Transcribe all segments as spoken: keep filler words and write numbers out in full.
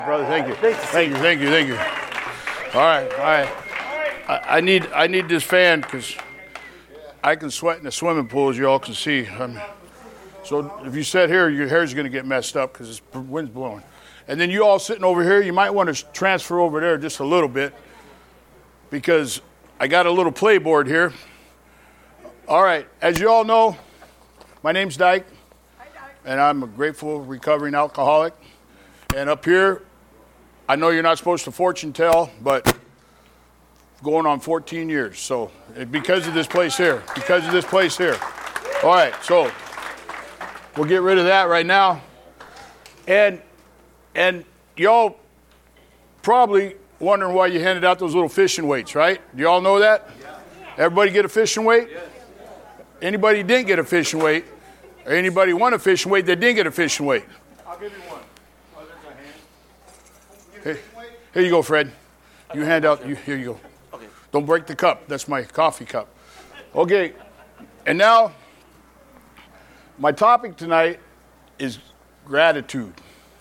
Brother, thank you. Thank you, thank you, thank you. All right, all right. I, I need I need this fan because I can sweat in the swimming pool, as you all can see. Um, so if you sit here, your hair's going to get messed up because the wind's blowing. And then you all sitting over here, you might want to transfer over there just a little bit because I got a little playboard here. All right, as you all know, my name's Dyke, and I'm a grateful recovering alcoholic. And up here, I know you're not supposed to fortune tell, but going on fourteen years. So because of this place here, because of this place here. All right, so we'll get rid of that right now. And and y'all probably wondering why you handed out those little fishing weights, right? Do y'all know that? Yeah. Everybody get a fishing weight? Yes. Anybody didn't get a fishing weight? Or anybody want a fishing weight that didn't get a fishing weight? I'll give you one. Oh, there's my hand. Hey, here you go, Fred. You hand out, you, here you go. Okay. Don't break the cup. That's my coffee cup. Okay, and now my topic tonight is gratitude.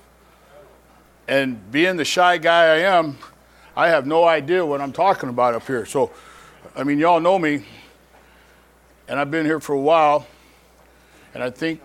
And being the shy guy I am, I have no idea what I'm talking about up here. So, I mean, y'all know me, and I've been here for a while, and I think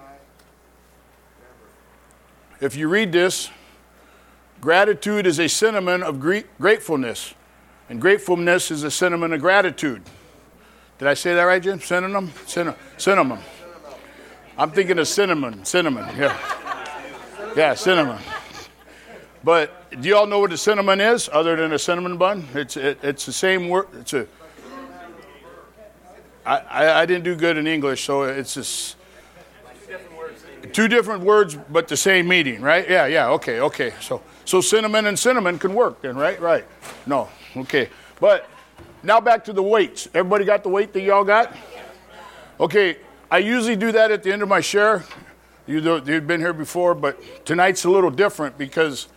if you read this, gratitude is a synonym of gre- gratefulness, and gratefulness is a synonym of gratitude. Did I say that right, Jim? Synonym? Syn- synonym. I'm thinking of cinnamon. Cinnamon, yeah. Yeah, cinnamon. But do you all know what a cinnamon is, other than a cinnamon bun? It's it, it's the same word. It's a. I, I I didn't do good in English, so it's just two different words, but the same meaning, right? Yeah, yeah. Okay, okay. So so cinnamon and cinnamon can work then, right? Right. No, okay. But now back to the weights. Everybody got the weight that y'all got? Okay. I usually do that at the end of my share. You, you've been here before, but tonight's a little different because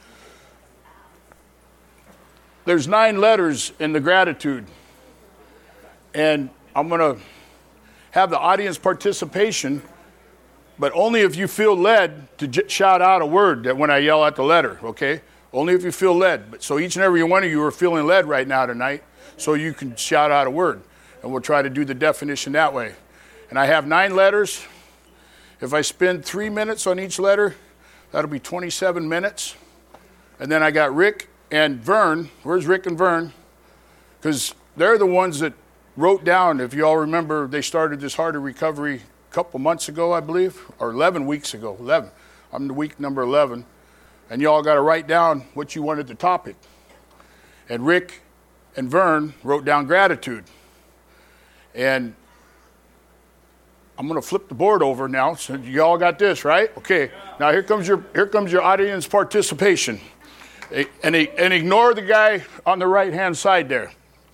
there's nine letters in the gratitude. And I'm going to have the audience participation, but only if you feel led to j- shout out a word that when I yell out the letter, okay? Only if you feel led. But so each and every one of you are feeling led right now tonight, so you can shout out a word. And we'll try to do the definition that way. And I have nine letters. If I spend three minutes on each letter, that'll be twenty-seven minutes. And then I got Rick and Vern. Where's Rick and Vern? Because they're the ones that wrote down, if you all remember, they started this Heart of Recovery a couple months ago, I believe, or eleven weeks ago. eleven. I'm the week number eleven. And you all got to write down what you wanted the topic. And Rick and Vern wrote down gratitude. And I'm going to flip the board over now. So you all got this, right? Okay. Now here comes your here comes your audience participation. And, and ignore the guy on the right-hand side there.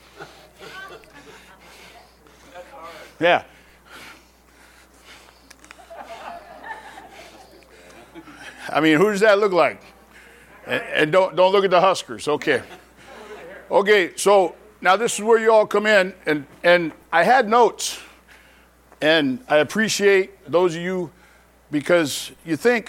Yeah. I mean, who does that look like? And, and don't don't look at the Huskers. Okay. Okay, so now this is where you all come in, and, and I had notes. And I appreciate those of you because you think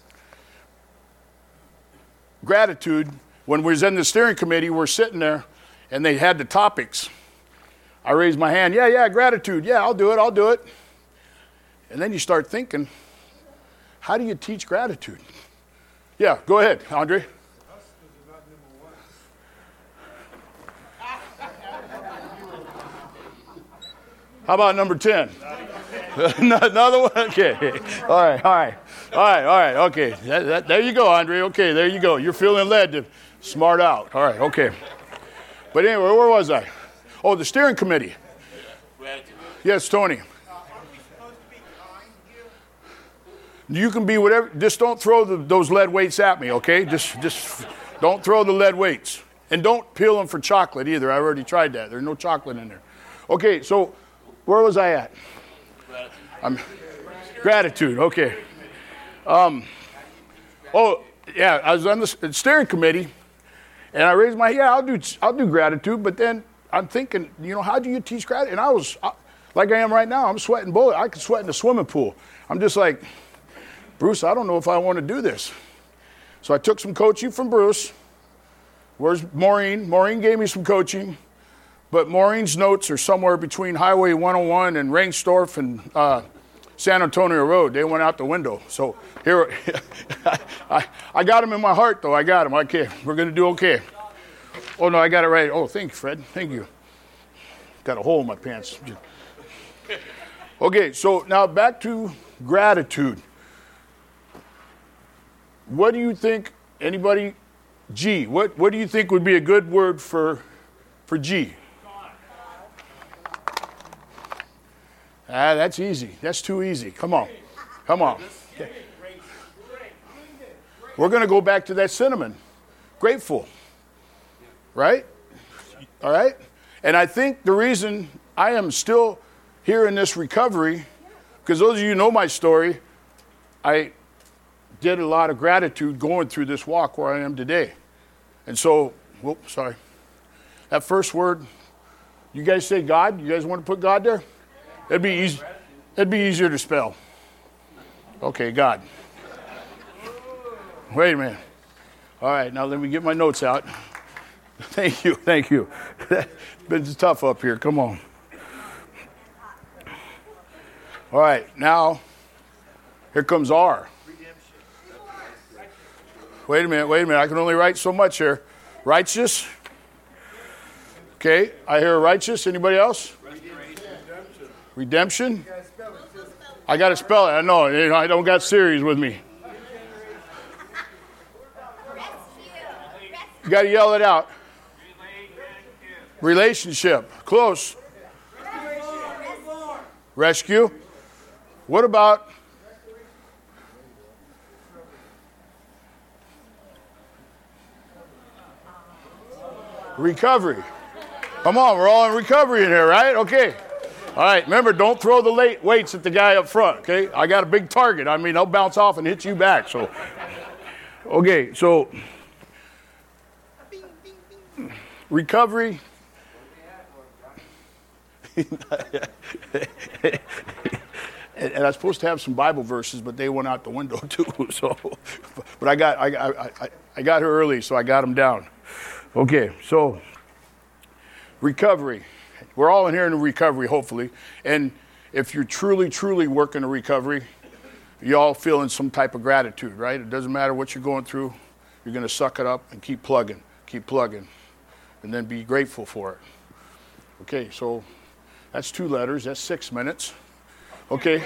gratitude, when we was in the steering committee, we're sitting there and they had the topics. I raised my hand, yeah, yeah, gratitude, yeah, I'll do it, I'll do it. And then you start thinking, how do you teach gratitude? Yeah, go ahead, Andre. How about number ten? Another one? Okay. All right, all right. All right, all right, okay. That, that, there you go, Andre. Okay, there you go. You're feeling led to smart out. All right, okay. But anyway, where was I? Oh, the steering committee. Yes, Tony. You can be whatever. Just don't throw the, those lead weights at me, okay? Just, just don't throw the lead weights. And don't peel them for chocolate either. I already tried that. There's no chocolate in there. Okay, so where was I at? I'm, gratitude, okay. Um, oh, yeah, I was on the steering committee, and I raised my, yeah, I'll do, I'll do gratitude, but then I'm thinking, you know, how do you teach gratitude? And I was, I, like I am right now, I'm sweating bullet. I could sweat in the swimming pool. I'm just like, Bruce, I don't know if I want to do this. So I took some coaching from Bruce. Where's Maureen? Maureen gave me some coaching, but Maureen's notes are somewhere between Highway one oh one and Rangsdorf and uh, San Antonio Road. They went out the window. So here, I, I got them in my heart, though. I got them. Okay, we're going to do okay. Oh, no, I got it right. Oh, thank you, Fred. Thank you. Got a hole in my pants. Okay, so now back to gratitude. What do you think, anybody, G, what, what do you think would be a good word for, for G? Ah, that's easy. That's too easy. Come on. Come on. Okay. We're going to go back to that cinnamon. Grateful. Right? All right? And I think the reason I am still here in this recovery, because those of you who know my story, I did a lot of gratitude going through this walk where I am today. And so, whoop, sorry. That first word, you guys say God? You guys want to put God there? It'd be easy. It'd be easier to spell. Okay, God. Wait a minute. All right, now let me get my notes out. Thank you, thank you. It's tough up here. Come on. All right, now here comes R. Wait a minute, wait a minute. I can only write so much here. Righteous. Okay, I hear righteous. Anybody else? Redemption. I got to spell it. I know. You know, I don't got series with me. You got to yell it out. Relationship. Close. Rescue. What about recovery? Come on, we're all in recovery in here, right? Okay. All right, remember, don't throw the late weights at the guy up front, okay? I got a big target. I mean, I'll bounce off and hit you back. So, okay, so recovery. And, and I was supposed to have some Bible verses, but they went out the window too. So, but I got I, I, I, I got her early, so I got them down. Okay, so recovery. We're all in here in the recovery, hopefully. And if you're truly, truly working a recovery, you're all feeling some type of gratitude, right? It doesn't matter what you're going through. You're going to suck it up and keep plugging, keep plugging, and then be grateful for it. Okay, so that's two letters. That's six minutes. Okay.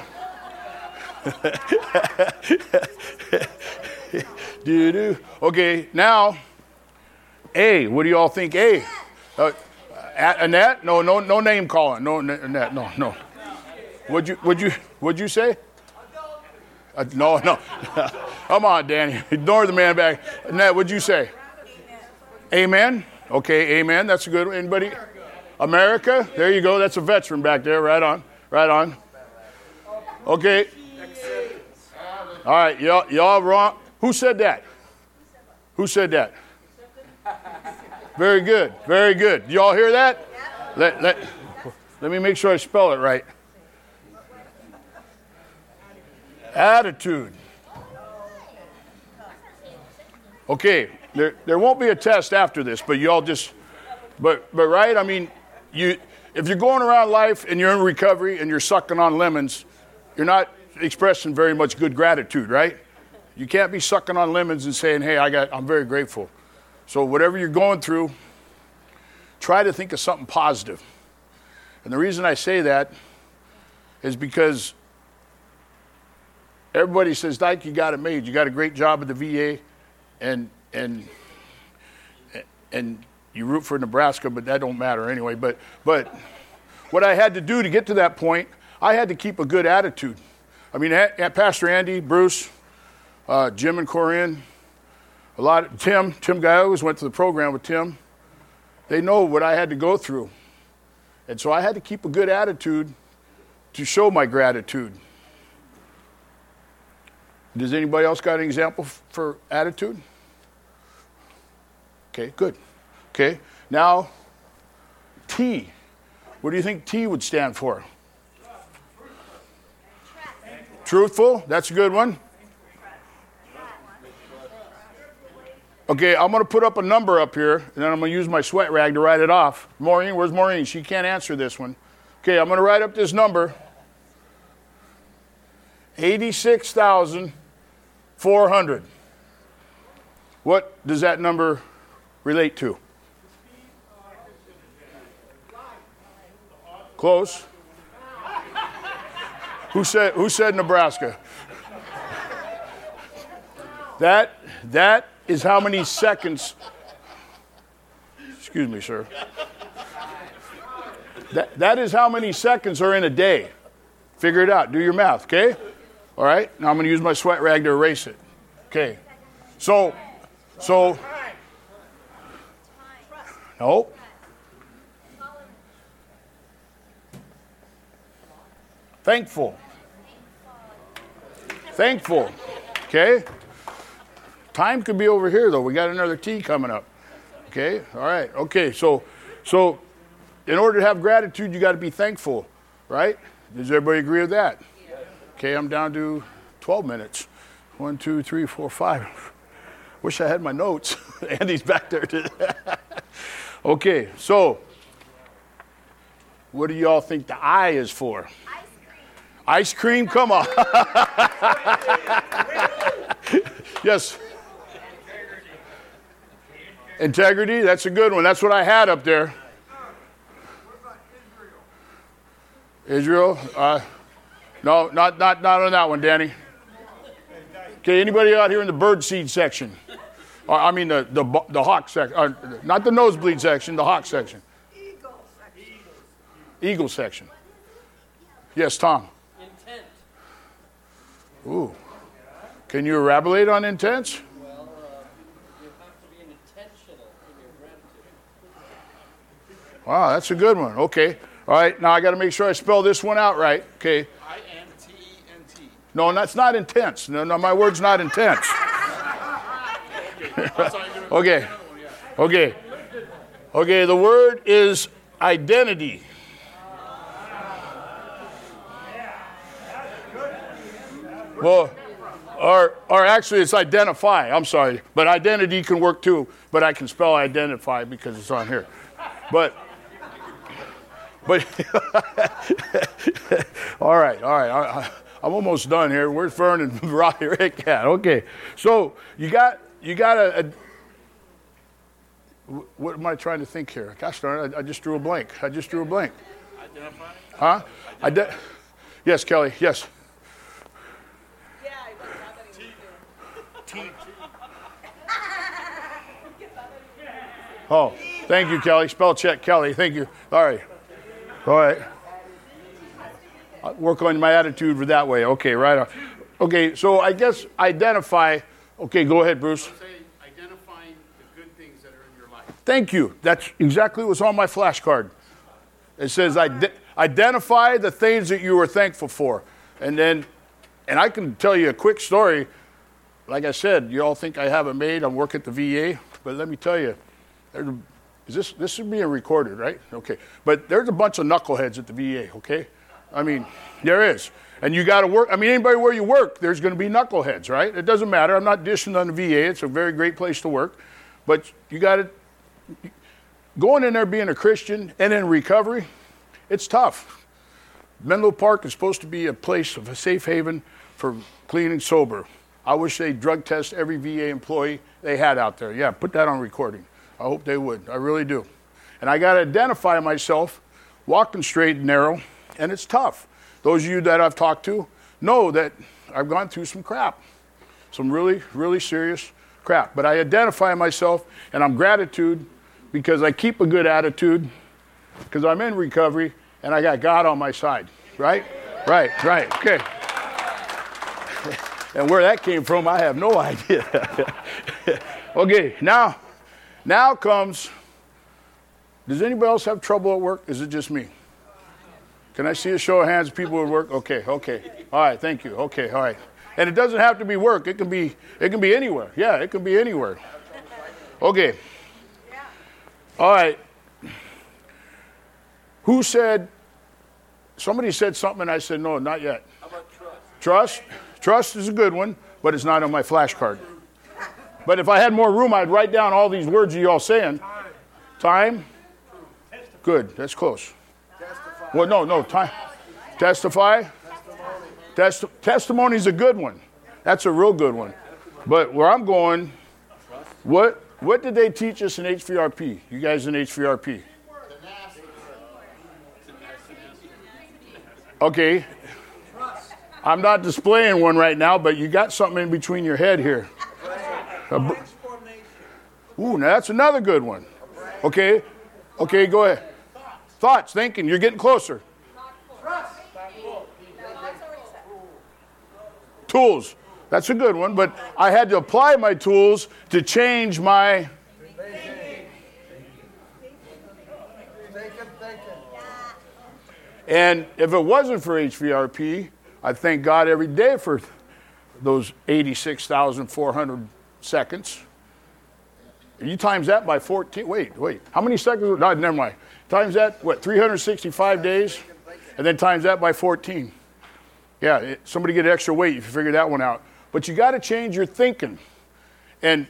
Do-do. Okay, now, A. What do you all think A? Uh, Annette? No, no, no name calling. No, Annette. No, no. Would you, would you, would you say? Uh, no, no. Come on, Danny. Ignore the man back. Annette, what'd you say? Amen. Amen. Okay, amen. That's a good one. Anybody? America. There you go. That's a veteran back there. Right on. Right on. Okay. All right. Y'all, y'all wrong. Who said that? Who said that? Very good. Very good. Y'all hear that? Let, let, let me make sure I spell it right. Attitude. Okay. There, there won't be a test after this, but y'all just, but, but right? I mean, you, if you're going around life and you're in recovery and you're sucking on lemons, you're not expressing very much good gratitude, right? You can't be sucking on lemons and saying, hey, I got, I'm very grateful. So whatever you're going through, try to think of something positive. And the reason I say that is because everybody says, Dyke, you got it made. You got a great job at the V A, and and and you root for Nebraska, but that don't matter anyway. But but what I had to do to get to that point, I had to keep a good attitude. I mean, Pastor Andy, Bruce, uh, Jim and Corinne, a lot of Tim, Tim Guy, I always went to the program with Tim. They know what I had to go through. And so I had to keep a good attitude to show my gratitude. Does anybody else got an example f- for attitude? Okay, good. Okay, now T. What do you think T would stand for? Truthful. That's a good one. Okay, I'm going to put up a number up here, and then I'm going to use my sweat rag to write it off. Maureen, where's Maureen? She can't answer this one. Okay, I'm going to write up this number. eighty-six thousand four hundred. What does that number relate to? Close. Who said who said Nebraska? That that is how many seconds. Excuse me, sir. That that is how many seconds are in a day. Figure it out. Do your math, okay? All right. Now I'm going to use my sweat rag to erase it. Okay. So so no. Thankful. Thankful. Okay? Time could be over here, though. We got another T coming up. Okay? All right. Okay. So, so in order to have gratitude, you got to be thankful, right? Does everybody agree with that? Okay. I'm down to twelve minutes. One, two, three, four, five. Wish I had my notes. Andy's back there. Okay. So, what do y'all think the I is for? Ice cream, come on. Yes. Integrity, that's a good one. That's what I had up there. Israel? Uh, no, not, not, not on that one, Danny. Okay, anybody out here in the bird seed section? Uh, I mean the, the, the hawk section. Uh, not the nosebleed section, the hawk section. Eagle section. Eagle section. Yes, Tom. Ooh. Can you elaborate on intents? Well, uh, you have to be intentional in your gratitude. Wow, that's a good one. Okay. All right. Now I got to make sure I spell this one out right. Okay. I N T E N T. No, that's not intense. No, no, my word's not intense. Okay. Okay. Okay. The word is identity. Well, or, or actually it's identify. I'm sorry. But identity can work too. But I can spell identify because it's on here. But, but, all right, all right. I, I'm almost done here. Where's Vernon? Right cat. Okay. So you got, you got a, a, what am I trying to think here? Gosh darn it, I, I just drew a blank. I just drew a blank. Identify? Huh? Ide- yes, Kelly, yes. Oh, thank you, Kelly. Spell check, Kelly. Thank you. All right. All right. I'll work on my attitude for that way. Okay, right on. Okay, so I guess identify. Okay, go ahead, Bruce. Say identifying the good things that are in your life. Thank you. That's exactly what's on my flashcard. It says ide- identify the things that you are thankful for. And then, and I can tell you a quick story. Like I said, you all think I have it made. I'm working at the V A, but let me tell you, there's a, is this this is being recorded, right? Okay, but there's a bunch of knuckleheads at the V A. Okay, I mean there is, and you got to work. I mean anybody where you work, there's going to be knuckleheads, right? It doesn't matter. I'm not dishing on the V A. It's a very great place to work, but you got to going in there being a Christian and in recovery. It's tough. Menlo Park is supposed to be a place of a safe haven for clean and sober. I wish they'd drug test every V A employee they had out there. Yeah, put that on recording. I hope they would. I really do. And I got to identify myself walking straight and narrow, and it's tough. Those of you that I've talked to know that I've gone through some crap, some really, really serious crap. But I identify myself, and I'm gratitude because I keep a good attitude because I'm in recovery, and I got God on my side. Right? Right, right. Okay. And where that came from, I have no idea. Okay, now, now comes, does anybody else have trouble at work? Is it just me? Can I see a show of hands of people at work? Okay, okay. All right, thank you. Okay, all right. And it doesn't have to be work. It can be, it can be anywhere. Yeah, it can be anywhere. Okay. All right. Who said, somebody said something and I said, no, not yet. How about trust? Trust? Trust is a good one, but it's not on my flashcard. But if I had more room, I'd write down all these words you all saying. Time? Good. That's close. Well, no, no. Time. Testify? Testi- testimony is a good one. That's a real good one. But where I'm going, what what did they teach us in H V R P? You guys in H V R P? Okay. I'm not displaying one right now, but you got something in between your head here. Br- Ooh, now that's another good one. Okay. Okay, go ahead. Thoughts, thinking. You're getting closer. Tools. That's a good one, but I had to apply my tools to change my... And if it wasn't for H V R P, I thank God every day for those eighty-six thousand four hundred seconds. You times that by fourteen. Wait, wait. How many seconds? No, never mind. Times that, what, three hundred sixty-five days? And then times that by fourteen. Yeah, it, somebody get extra weight if you figure that one out. But you got to change your thinking. And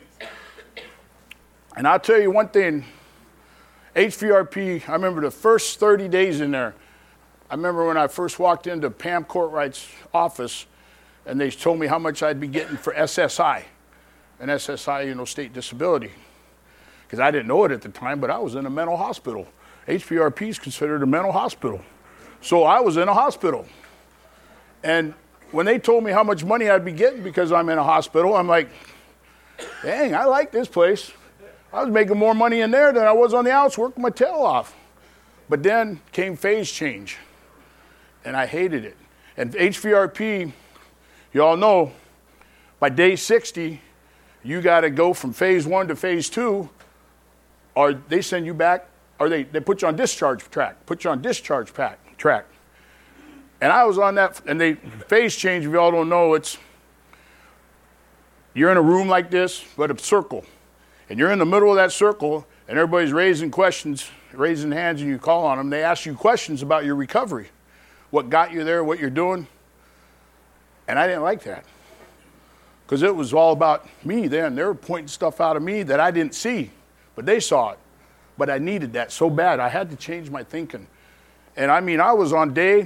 and I'll tell you one thing. H V R P, I remember the first thirty days in there. I remember when I first walked into Pam Courtwright's office, and they told me how much I'd be getting for S S I. And S S I, you know, state disability. Because I didn't know it at the time, but I was in a mental hospital. H V R P is considered a mental hospital. So I was in a hospital. And when they told me how much money I'd be getting because I'm in a hospital, I'm like, dang, I like this place. I was making more money in there than I was on the outs, working my tail off. But then came phase change, and I hated it. And H V R P, you all know, by day sixty, you got to go from phase one to phase two, or they send you back, or they, they put you on discharge track, put you on discharge pack, track. And I was on that, and they phase change, if you all don't know, it's, you're in a room like this, but a circle. And you're in the middle of that circle, and everybody's raising questions, raising hands, and you call on them. They ask you questions about your recovery, what got you there, what you're doing. And I didn't like that. Because it was all about me then. They were pointing stuff out of me that I didn't see, but they saw it. But I needed that so bad. I had to change my thinking. And I mean, I was on day,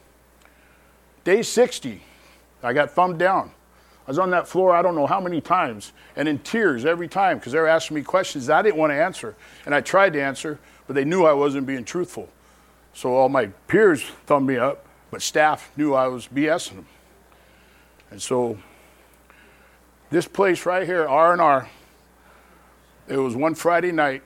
day sixty. I got thumbed down. I was on that floor I don't know how many times, and in tears every time, because they were asking me questions that I didn't want to answer. And I tried to answer, but they knew I wasn't being truthful. So all my peers thumbed me up, but staff knew I was BSing them. And so this place right here, R and R, it was one Friday night.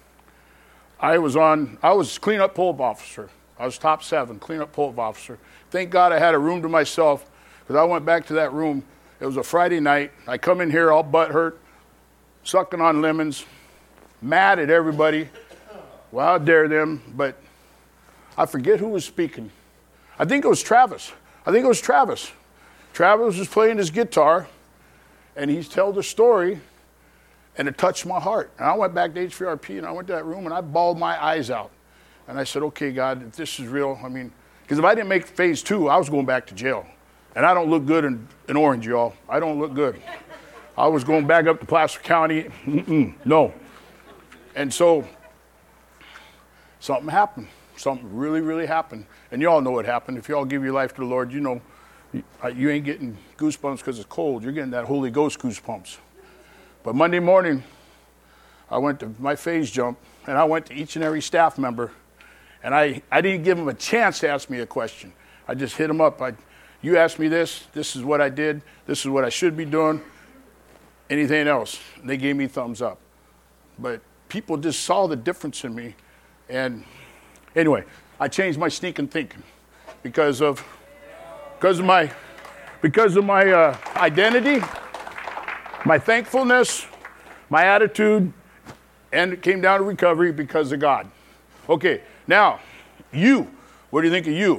I was on, I was cleanup pull-up officer. I was top seven, cleanup pull-up officer. Thank God I had a room to myself, because I went back to that room. It was a Friday night. I come in here all butthurt, sucking on lemons, mad at everybody. Well, how dare them, but I forget who was speaking. I think it was Travis. I think it was Travis. Travis was playing his guitar, and he told a story, and it touched my heart. And I went back to H V R P, and I went to that room, and I bawled my eyes out. And I said, okay, God, if this is real, I mean, because if I didn't make phase two, I was going back to jail. And I don't look good in, in orange, y'all. I don't look good. I was going back up to Placer County. Mm-mm, no. And so something happened. Something really, really happened. And y'all know what happened. If y'all give your life to the Lord, you know you, you ain't getting goosebumps because it's cold. You're getting that Holy Ghost goosebumps. But Monday morning, I went to my phase jump, and I went to each and every staff member, and I, I didn't give them a chance to ask me a question. I just hit them up. I, you asked me this, this is what I did, this is what I should be doing, anything else. And they gave me thumbs up. But people just saw the difference in me. And anyway, I changed my sneaking thinking because of, because of my, because of my uh, identity, my thankfulness, my attitude, and it came down to recovery because of God. Okay, now, you, what do you think of you?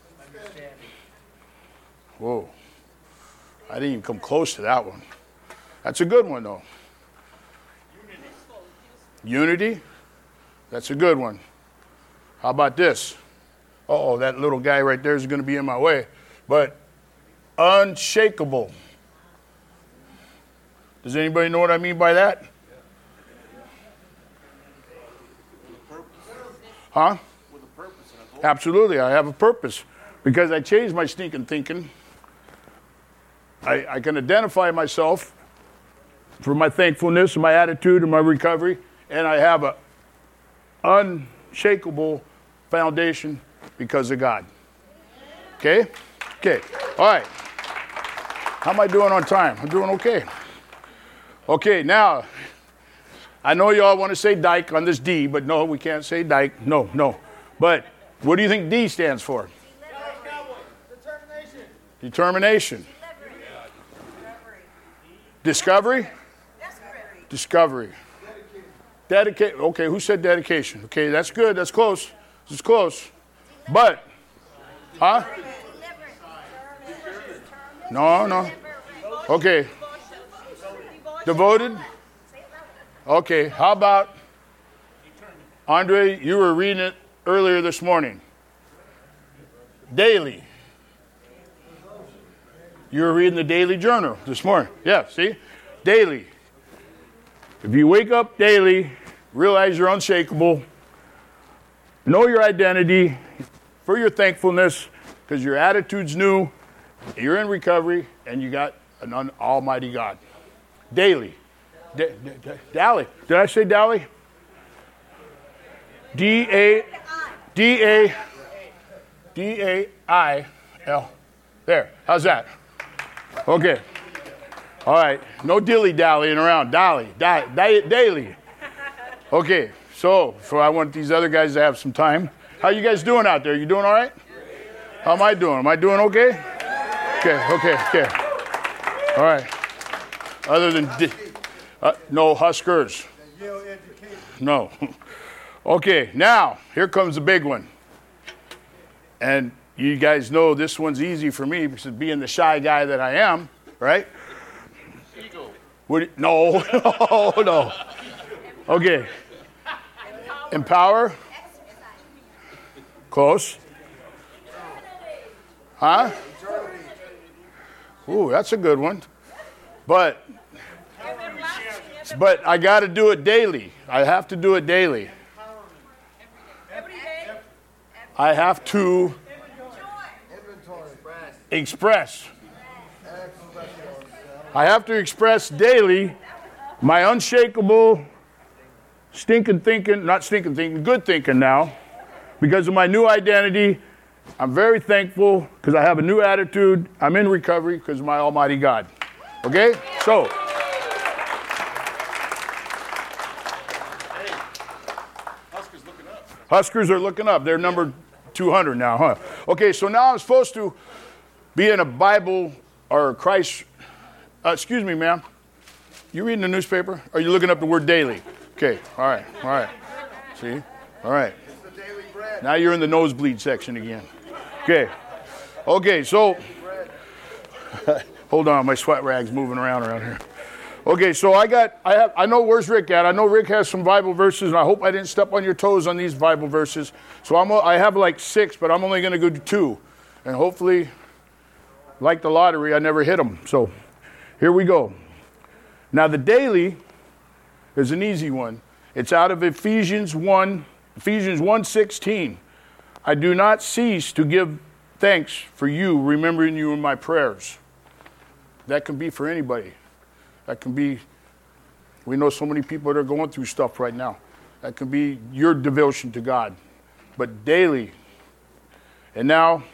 Whoa, I didn't even come close to that one. That's a good one, though. Unity. Unity? That's a good one. How about this? Uh-oh, that little guy right there is going to be in my way. But unshakable. Does anybody know what I mean by that? Huh? With a purpose and a goal. Absolutely, I have a purpose. Because I changed my stinking thinking, I, I can identify myself for my thankfulness and my attitude and my recovery, and I have an unshakable foundation because of God. Okay? Okay. All right. How am I doing on time? I'm doing okay. Okay, now, I know y'all want to say dyke on this D, but no, we can't say dyke. No, no. But what do you think D stands for? Determination. Determination. Discovery? Discovery. Dedicate. Okay, who said dedication? Okay, that's good. That's close. This is close. But, huh? No, no. Okay. Devoted? Okay, how about, Andre, you were reading it earlier this morning. Daily. You were reading the daily journal this morning. Yeah, see? Daily. If you wake up daily, realize you're unshakable, know your identity for your thankfulness, because your attitude's new, you're in recovery, and you got an un- almighty God. Daily. D- d- d- Dally. Did I say Dally? D A D A D A I L. There. How's that? Okay. All right. No dilly-dallying around. Dally. Di- di- daily. Okay. So, so I want these other guys to have some time. How you guys doing out there? You doing all right? How am I doing? Am I doing okay? Okay. Okay. Okay. All right. Other than, di- uh, no Huskers. No. Okay, now, here comes the big one. And you guys know this one's easy for me because of being the shy guy that I am, right? Ego. What, no, no, no. Okay. Empower. Close. Huh? Ooh, that's a good one. But, but I got to do it daily. I have to do it daily. I have to express. I have to express daily my unshakable stinking thinking, not stinking thinking, good thinking now. Because of my new identity, I'm very thankful because I have a new attitude. I'm in recovery because of my almighty God. Okay? So. Huskers looking up. Huskers are looking up. They're number two hundred now, huh? Okay, so now I'm supposed to be in a Bible or Christ. Uh, excuse me, ma'am. You reading the newspaper? Are you looking up the word daily? Okay, all right, all right. See? All right. Now you're in the nosebleed section again. Okay. Okay, so hold on, my sweat rag's moving around around here. Okay, so I got, I have, I know where's Rick at. I know Rick has some Bible verses, and I hope I didn't step on your toes on these Bible verses. So I'm, I have like six, but I'm only going to go to two, and hopefully, like the lottery, I never hit them. So here we go. Now the daily is an easy one. It's out of Ephesians one, Ephesians one sixteen. I do not cease to give thanks for you, remembering you in my prayers. That can be for anybody. That can be, we know so many people that are going through stuff right now. That can be your devotion to God. But daily. And now,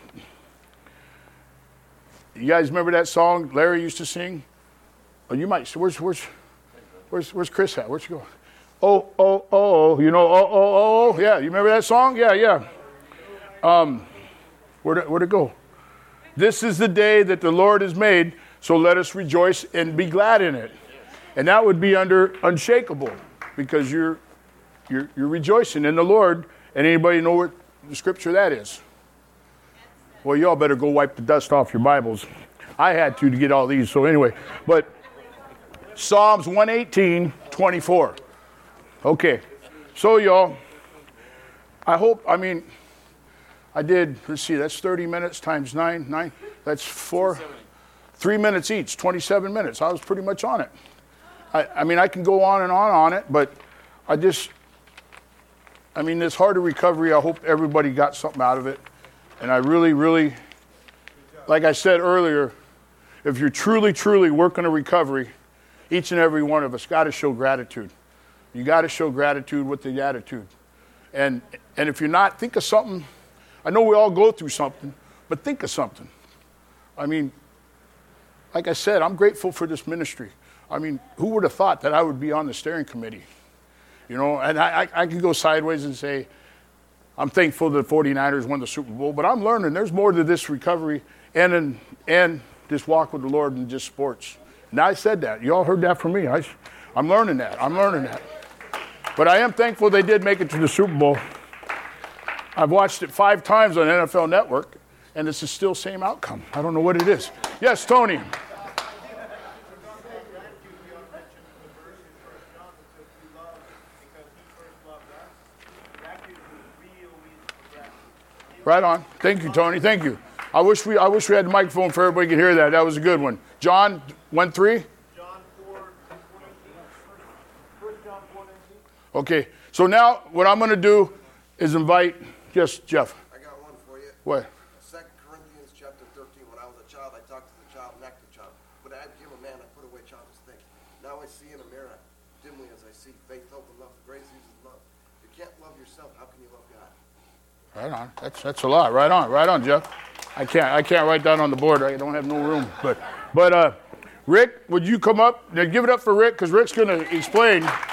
you guys remember that song Larry used to sing? Oh, you might, where's, where's, where's, where's Chris at? Where's she going? Oh, oh, oh, you know, oh, oh, oh, yeah. You remember that song? Yeah, yeah. Um, where'd it, where'd it go? This is the day that the Lord has made, so let us rejoice and be glad in it. And that would be under unshakable, because you're, you're, you're rejoicing in the Lord. And anybody know what the scripture that is? Well, y'all better go wipe the dust off your Bibles. I had to to get all these, so anyway. But Psalms one eighteen, twenty-four. Okay, so y'all, I hope, I mean, I did, let's see, that's thirty minutes times nine, nine, that's four, three minutes each, twenty-seven minutes. I was pretty much on it. I, I mean, I can go on and on on it, but I just, I mean, this harder recovery, I hope everybody got something out of it. And I really, really, like I said earlier, if you're truly, truly working a recovery, each and every one of us got to show gratitude. You got to show gratitude with the attitude. And and if you're not, think of something. I know we all go through something, but think of something. I mean, like I said, I'm grateful for this ministry. I mean, who would have thought that I would be on the steering committee? You know, and I, I, I can go sideways and say, I'm thankful that the forty-niners won the Super Bowl, but I'm learning there's more to this recovery and in, and this walk with the Lord than just sports. And I said that. You all heard that from me. I, I'm learning that. I'm learning that. But I am thankful they did make it to the Super Bowl. I've watched it five times on N F L Network, and it's the still same outcome. I don't know what it is. Yes, Tony. Right on. Thank you, Tony. Thank you. I wish we I wish we had the microphone for everybody could hear that. That was a good one. John, one three? John four, First John four nineteen. Okay. So now what I'm going to do is invite, yes, Jeff. I got one for you. What? Second Corinthians chapter thirteen. When I was a child, I talked to the child, and acted the child. When I became a man, I put away childish things. Now I see in a mirror, dimly as I see, faith, hope, and love. The greatest is love. If you can't love yourself, how can you love God? Right on. That's that's a lot. Right on. Right on, Jeff. I can't I can't write that on the board. I don't have no room. But but uh, Rick, would you come up? Now give it up for Rick, because Rick's going to explain